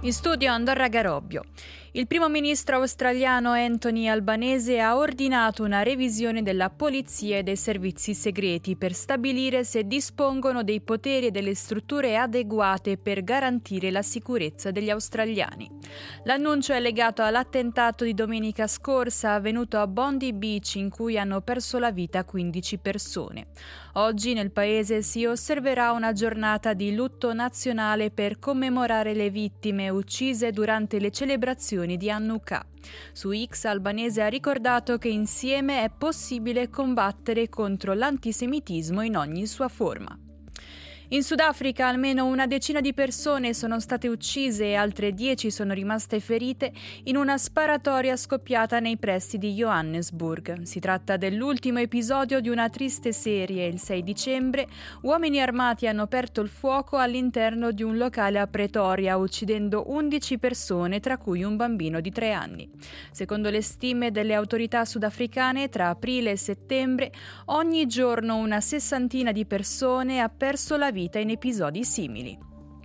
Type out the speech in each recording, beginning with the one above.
In studio Andorra Garobbio. Il primo ministro australiano Anthony Albanese ha ordinato una revisione della polizia e dei servizi segreti per stabilire se dispongono dei poteri e delle strutture adeguate per garantire la sicurezza degli australiani. L'annuncio è legato all'attentato di domenica scorsa avvenuto a Bondi Beach, in cui hanno perso la vita 15 persone. Oggi nel paese si osserverà una giornata di lutto nazionale per commemorare le vittime uccise durante le celebrazioni di Hanukkah. Su X Albanese ha ricordato che insieme è possibile combattere contro l'antisemitismo in ogni sua forma. In Sudafrica almeno una decina di persone sono state uccise e altre 10 sono rimaste ferite in una sparatoria scoppiata nei pressi di Johannesburg. Si tratta dell'ultimo episodio di una triste serie. Il 6 dicembre uomini armati hanno aperto il fuoco all'interno di un locale a Pretoria, uccidendo 11 persone, tra cui un bambino di 3 anni. Secondo le stime delle autorità sudafricane, tra aprile e settembre ogni giorno una sessantina di persone ha perso la vita in episodi simili.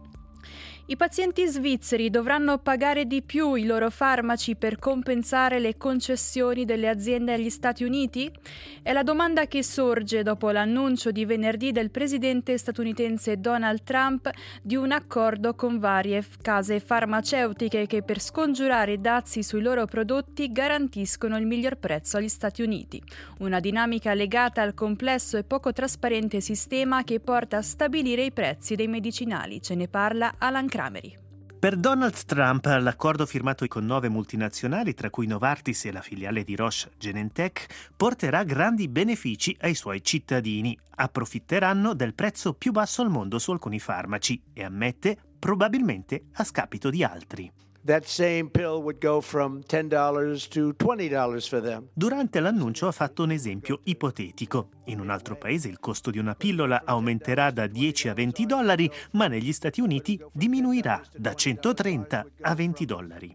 I pazienti svizzeri dovranno pagare di più i loro farmaci per compensare le concessioni delle aziende agli Stati Uniti? È la domanda che sorge dopo l'annuncio di venerdì del presidente statunitense Donald Trump di un accordo con varie case farmaceutiche che, per scongiurare dazi sui loro prodotti, garantiscono il miglior prezzo agli Stati Uniti. Una dinamica legata al complesso e poco trasparente sistema che porta a stabilire i prezzi dei medicinali. Ce ne parla Alan Kramer. Per Donald Trump, l'accordo firmato con 9 multinazionali, tra cui Novartis e la filiale di Roche Genentech, porterà grandi benefici ai suoi cittadini. Approfitteranno del prezzo più basso al mondo su alcuni farmaci e, ammette, probabilmente a scapito di altri. That same pill would go from $10 to $20 for them. Durante l'annuncio ha fatto un esempio ipotetico. In un altro paese il costo di una pillola aumenterà da 10 a $20, ma negli Stati Uniti diminuirà da 130 a $20.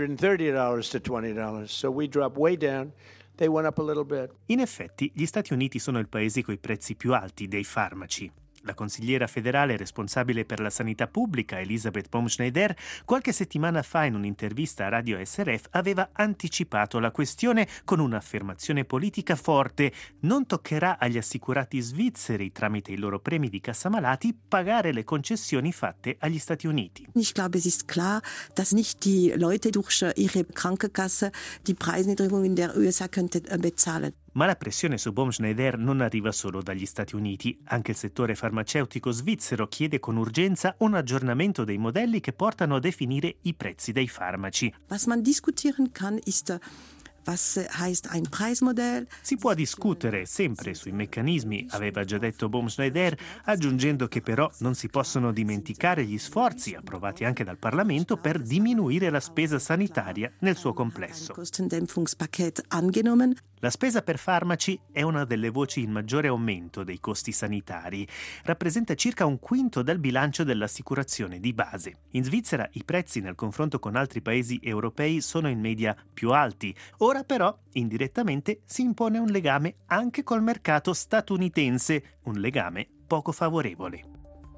$130 to $20. So we drop way down. They went up a little bit. In effetti, gli Stati Uniti sono il paese coi prezzi più alti dei farmaci. La consigliera federale responsabile per la sanità pubblica, Elisabeth Baumschneider, qualche settimana fa in un'intervista a Radio SRF aveva anticipato la questione con un'affermazione politica forte: non toccherà agli assicurati svizzeri, tramite i loro premi di cassamalati, pagare le concessioni fatte agli Stati Uniti. Ich glaube, es ist klar, dass nicht die Leute durch ihre Krankenkasse die Preisniedrigung in der USA könnte bezahlen. Ma la pressione su Baumschneider non arriva solo dagli Stati Uniti. Anche il settore farmaceutico svizzero chiede con urgenza un aggiornamento dei modelli che portano a definire i prezzi dei farmaci. Was man diskutieren kann, ist was heißt ein Preismodell? Si può discutere sempre sui meccanismi, aveva già detto Baumschneider, aggiungendo che però non si possono dimenticare gli sforzi, approvati anche dal Parlamento, per diminuire la spesa sanitaria nel suo complesso. Kostendämpfungspaket angenommen. La spesa per farmaci è una delle voci in maggiore aumento dei costi sanitari. Rappresenta circa un quinto del bilancio dell'assicurazione di base. In Svizzera i prezzi nel confronto con altri paesi europei sono in media più alti. Ora però, indirettamente, si impone un legame anche col mercato statunitense, un legame poco favorevole.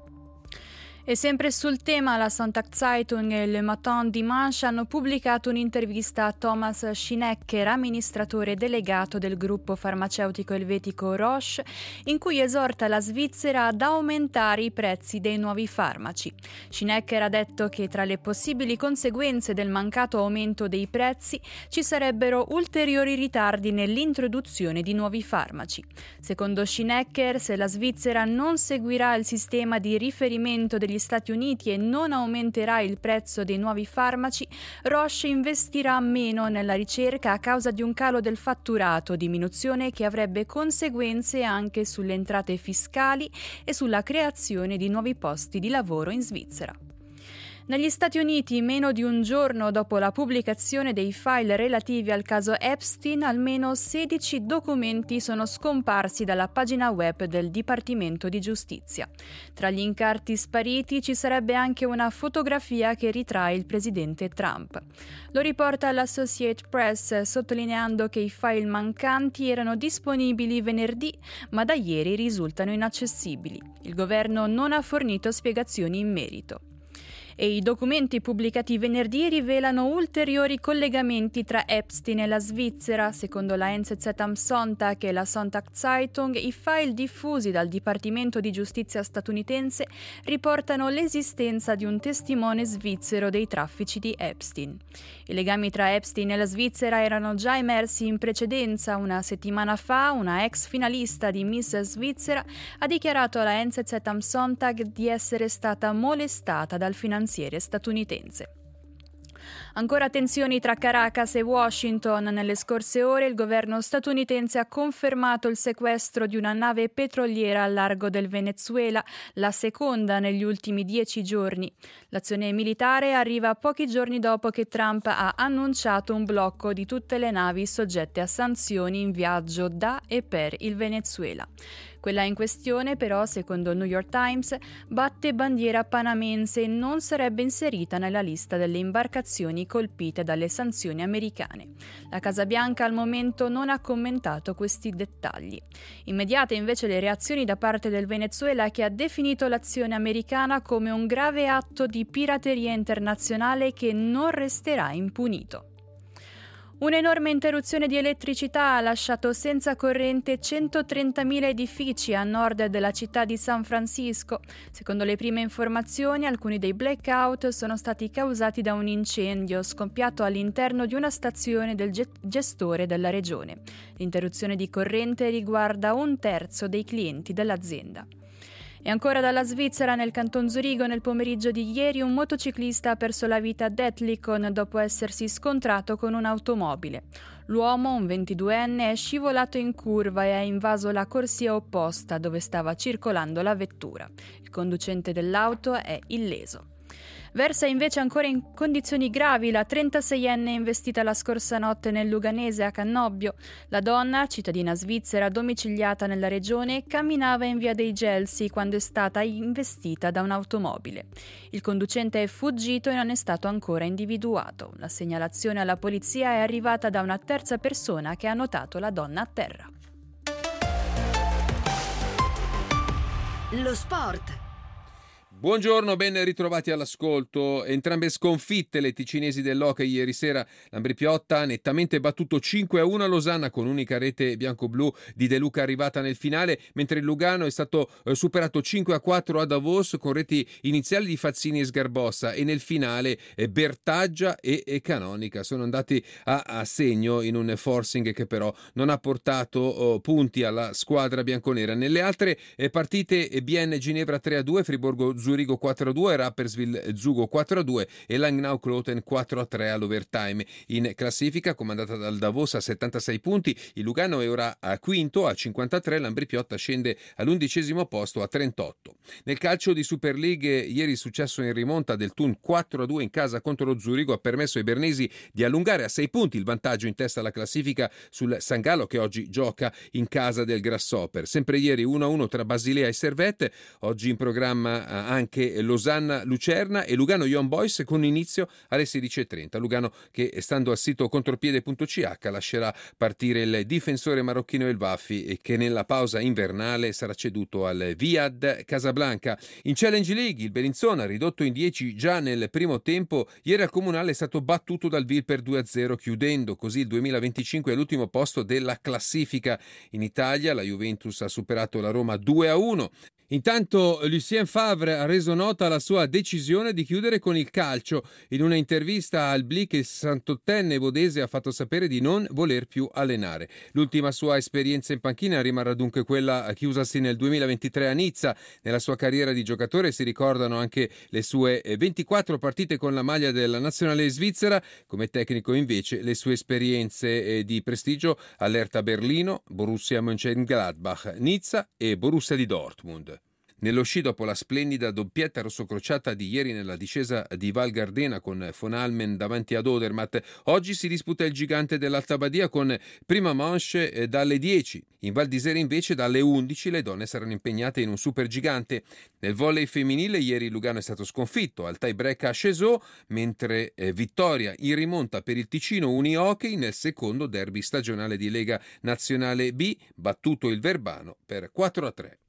E sempre sul tema, la Sonntagszeitung e Le Matin Dimanche hanno pubblicato un'intervista a Thomas Schinecker, amministratore delegato del gruppo farmaceutico elvetico Roche, in cui esorta la Svizzera ad aumentare i prezzi dei nuovi farmaci. Schinecker ha detto che tra le possibili conseguenze del mancato aumento dei prezzi ci sarebbero ulteriori ritardi nell'introduzione di nuovi farmaci. Secondo Schinecker, se la Svizzera non seguirà il sistema di riferimento degli Stati Uniti e non aumenterà il prezzo dei nuovi farmaci, Roche investirà meno nella ricerca a causa di un calo del fatturato, diminuzione che avrebbe conseguenze anche sulle entrate fiscali e sulla creazione di nuovi posti di lavoro in Svizzera. Negli Stati Uniti, meno di un giorno dopo la pubblicazione dei file relativi al caso Epstein, almeno 16 documenti sono scomparsi dalla pagina web del Dipartimento di Giustizia. Tra gli incarti spariti ci sarebbe anche una fotografia che ritrae il presidente Trump. Lo riporta l'Associated Press, sottolineando che i file mancanti erano disponibili venerdì, ma da ieri risultano inaccessibili. Il governo non ha fornito spiegazioni in merito. e i documenti pubblicati venerdì rivelano ulteriori collegamenti tra Epstein e la Svizzera. Secondo la NZZ am Sonntag e la Sonntagszeitung, i file diffusi dal Dipartimento di Giustizia statunitense riportano l'esistenza di un testimone svizzero dei traffici di Epstein. I legami tra Epstein e la Svizzera erano già emersi in precedenza. Una settimana fa una ex finalista di Miss Svizzera ha dichiarato alla NZZ am Sonntag di essere stata molestata dal finanziere statunitense. Ancora tensioni tra Caracas e Washington. Nelle scorse ore il governo statunitense ha confermato il sequestro di una nave petroliera al largo del Venezuela, la seconda negli ultimi 10 giorni. L'azione militare arriva pochi giorni dopo che Trump ha annunciato un blocco di tutte le navi soggette a sanzioni in viaggio da e per il Venezuela. Quella in questione, però, secondo il New York Times, batte bandiera panamense e non sarebbe inserita nella lista delle imbarcazioni colpite dalle sanzioni americane. La Casa Bianca al momento non ha commentato questi dettagli. Immediate invece le reazioni da parte del Venezuela, che ha definito l'azione americana come un grave atto di pirateria internazionale che non resterà impunito. Un'enorme interruzione di elettricità ha lasciato senza corrente 130.000 edifici a nord della città di San Francisco. Secondo le prime informazioni, alcuni dei blackout sono stati causati da un incendio scoppiato all'interno di una stazione del gestore della regione. L'interruzione di corrente riguarda 1/3 dei clienti dell'azienda. E ancora dalla Svizzera, nel canton Zurigo, nel pomeriggio di ieri un motociclista ha perso la vita ad Etlikon dopo essersi scontrato con un'automobile. L'uomo, un 22enne, è scivolato in curva e ha invaso la corsia opposta dove stava circolando la vettura. Il conducente dell'auto è illeso. Versa invece ancora in condizioni gravi la 36enne investita la scorsa notte nel Luganese a Cannobbio. La donna, cittadina svizzera domiciliata nella regione, camminava in via dei Gelsi quando è stata investita da un'automobile. Il conducente è fuggito e non è stato ancora individuato. La segnalazione alla polizia è arrivata da una terza persona che ha notato la donna a terra. Lo sport. Buongiorno, ben ritrovati all'ascolto. Entrambe sconfitte le ticinesi dell'hockey ieri sera. L'Ambrì-Piotta nettamente battuto 5-1 a Losanna con unica rete bianco-blu di De Luca arrivata nel finale, mentre il Lugano è stato superato 5-4 a Davos con reti iniziali di Fazzini e Sgarbossa, e nel finale Bertaggia e Canonica sono andati a segno in un forcing che però non ha portato punti alla squadra bianconera. Nelle altre partite, Bienne Ginevra 3-2, Friburgo Zurigo 4-2, Rapperswil Zugo 4-2 e Langnau Kloten 4-3 all'overtime. In classifica, comandata dal Davos a 76 punti, il Lugano è ora a quinto a 53, l'Ambrì-Piotta scende all'11° posto a 38. Nel calcio di Super League, ieri il successo in rimonta del Thun 4-2 in casa contro lo Zurigo ha permesso ai bernesi di allungare a 6 punti il vantaggio in testa alla classifica sul San Gallo, che oggi gioca in casa del Grasshopper. Sempre ieri 1-1 tra Basilea e Servette, oggi in programma anche Losanna-Lucerna e Lugano-Young Boys con inizio alle 16:30. Lugano che, stando al sito contropiede.ch, lascerà partire il difensore marocchino El Waffi e che nella pausa invernale sarà ceduto al Wihad Casablanca. In Challenge League il Bellinzona, ridotto in 10 già nel primo tempo, ieri al Comunale è stato battuto dal Wil per 2-0, chiudendo così il 2025 all'ultimo posto della classifica. In Italia la Juventus ha superato la Roma 2-1. Intanto Lucien Favre ha reso nota la sua decisione di chiudere con il calcio. In una intervista al Blick, il 68enne bodese ha fatto sapere di non voler più allenare. L'ultima sua esperienza in panchina rimarrà dunque quella chiusasi nel 2023 a Nizza. Nella sua carriera di giocatore si ricordano anche le sue 24 partite con la maglia della nazionale svizzera. Come tecnico invece le sue esperienze di prestigio all'Hertha Berlino, Borussia Mönchengladbach, Nizza e Borussia di Dortmund. Nello sci, dopo la splendida doppietta rossocrociata di ieri nella discesa di Val Gardena con von Almen davanti ad Odermatt, oggi si disputa il gigante dell'Alta Badia con prima manche dalle 10. In Val d'Isere invece dalle 11 le donne saranno impegnate in un supergigante. Nel volley femminile ieri Lugano è stato sconfitto al tie break a Cesaux, mentre vittoria in rimonta per il Ticino Unihockey nel secondo derby stagionale di Lega Nazionale B, battuto il Verbano per 4-3.